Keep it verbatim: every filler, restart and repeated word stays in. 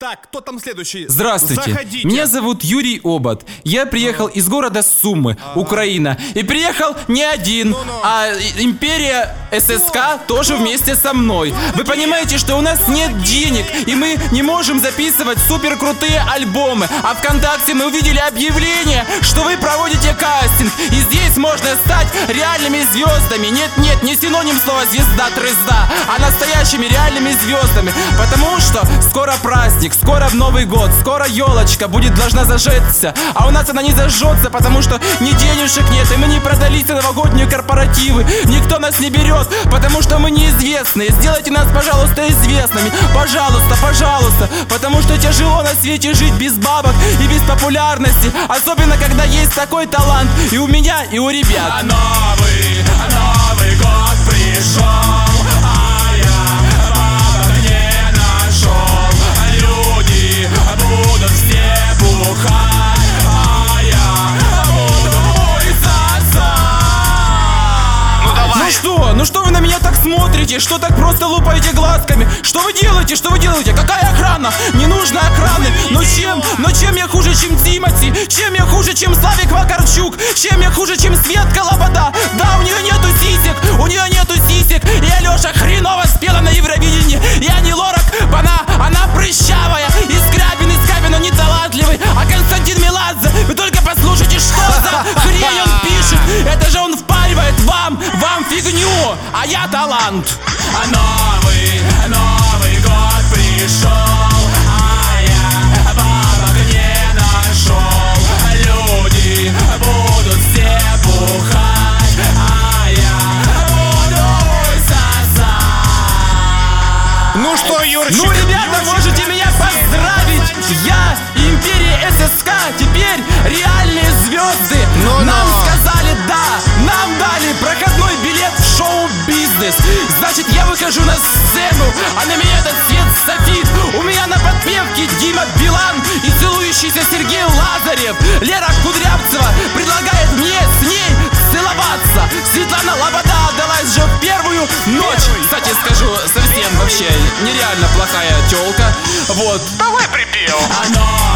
Так, кто там следующий? Здравствуйте, Заходите. меня зовут Юрий Обод. Я приехал из города Сумы, Украина. И приехал не один, а империя ССК тоже вместе со мной. Вы понимаете, что у нас нет денег, и мы не можем записывать супер крутые альбомы. А ВКонтакте мы увидели объявление, что вы проводите кастинг, и здесь можно стать реальными звездами. Нет-нет, не синоним слова звезда, трезда, а настоящими реальными звездами. Потому что скоро праздник, скоро Новый год, скоро елочка будет должна зажечься. А у нас она не зажжется, потому что ни денежек нет, и мы не продались на новогодние корпоративы. Никто нас не берет, потому что мы неизвестные. Сделайте нас, пожалуйста, известными. Пожалуйста, пожалуйста. Потому что тяжело на свете жить без бабок и без популярности. Особенно, когда есть такой талант и у меня, и у ребят. А новый, а Новый год пришел, а я бабок не нашел. Люди будут все бухать, а я буду сосать. Ну давай. Ну что? Ну что вы на меня так смотрите? Что так просто лупаете глазками? Что вы делаете? Что вы делаете? Какая охрана? Не нужно охраны. Но чем? Но чем я хуже, чем Тимати? Чем я хуже, чем Славик Вакарчук? Чем я хуже, чем Светка Лобода? Да, у нее нету сисек, у нее нету сисек. И Алеша хреново спела на Евровидении. Я не Лорак, она, она прыщавая. И Скрябин, и Скрябин, он не талантливый. А Константин Меладзе, вы только послушайте, что за хрень он пишет. Это же он впаривает вам, вам фигню, а я талант. А новый, Новый год пришел, а я бабок не нашел. Люди будут все бухать, а я буду сосать. Ну что, Юрчик? Ну, ребята, Юрчик, можете меня поздравить. Я, империя ССК, теперь реальные звезды. Ну, Нам но. сказали да, нам дали проходной билет в шоу-бизнес. Значит, я выхожу на сцену, а на меня этот свет софит. У меня на подпевке Дима Билан и целующийся Сергей Лазарев. Лера Кудрявцева предлагает мне с ней целоваться. Светлана Лобода отдалась же в первую ночь. Кстати, скажу, совсем вообще нереально плохая тёлка. Вот. Давай припев. А новый